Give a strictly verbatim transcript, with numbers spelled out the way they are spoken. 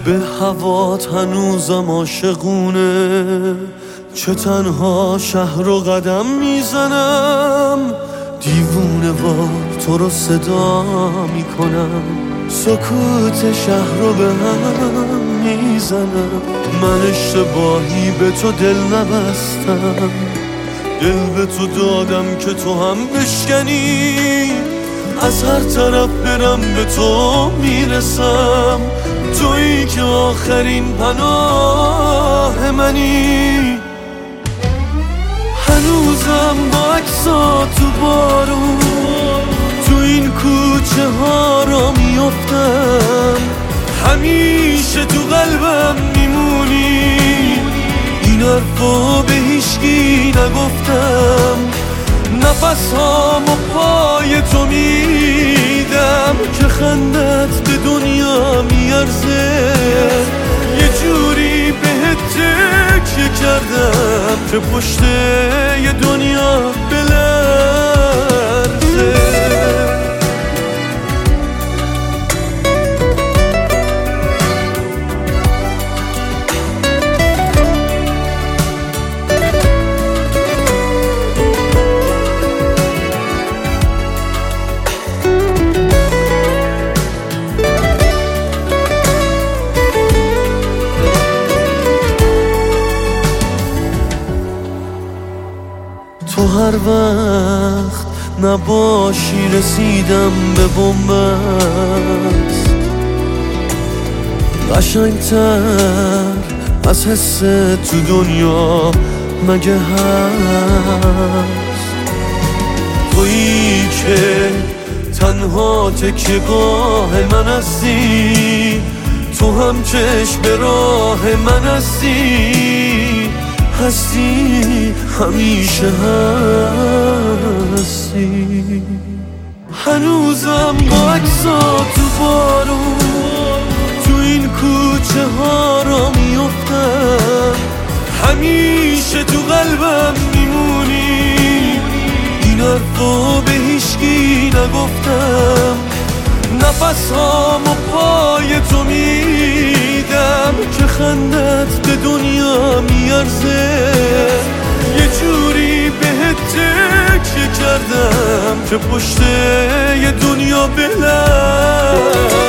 به هوات هنوزم عاشقونه، چه تنها شهر و قدم میزنم، دیوونه وار تو رو صدا میکنم، سکوت شهر رو به هم میزنم. من اشتباهی به تو دل نبستم، دل به تو دادم که تو هم بشکنی، از هر طرف برم به تو میرسم، تویی که آخرین پناه منی. هنوزم با عکسات تو بارون تو این کوچه ها را میافتم، همیشه تو قلبم میمونی، این حرفا به هیچکی نگفتم، نفس هامو پای تو میدم که خندت به دنیا میارزه، یه جوری بهت تکیه کردم که پشت یه دنیا بلرزه. تو هر وقت نباشی رسیدم به بنبست، قشنگتر از حس تو دنیا مگه هست؟ تویی که تنها تکیه‌گاه من هستی، تو هم چشم به راه من هستی، هستی همیشه هستی. هنوزم با عکسات تو بارون تو این کوچه ها را میافتم، همیشه تو قلبم میمونی، این حرفا به هیچکی نگفتم، نفس هامو پای تو میدم که خندت به دنیا میارزه، یه جوری بهت تکیه کردم که پشت یه دنیا بلرزه.